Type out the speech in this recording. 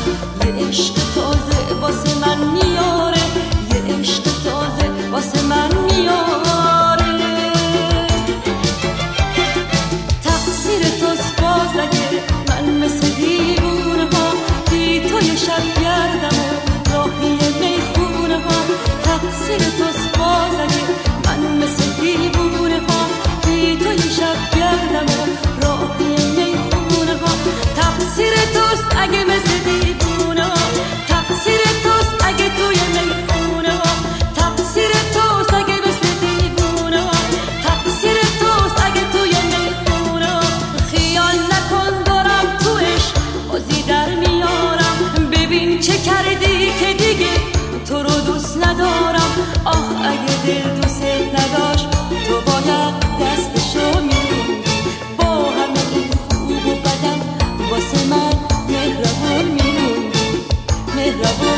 یه عشق تازه واسه من میاره، یه عشق تازه واسه من میاره. تقصیر توست باز اگه من مثل دیوونه ها بی توی شب گردم و راهی میخونه ها. تقصیر توست باز اگه من مثل دیوونه ها بی توی شب گردم و راهی میخونه ها. تقصیر توست اگه مثل دیوونه ها، تقصیر توست اگه توی میخونه ها. تقصیر توست اگه مثل دیوونه ها، تقصیر توست اگه توی میخونه ها. خیال نکن دارم تو عشق بازی در میارم، ببین چه کردی که دیگه تو رو دوست ندارم. آخ اگه دل دوست نداشت تو باید دستشو میگیری، با همه این خوب و بدم واسه من مهربون میمونی، مهربون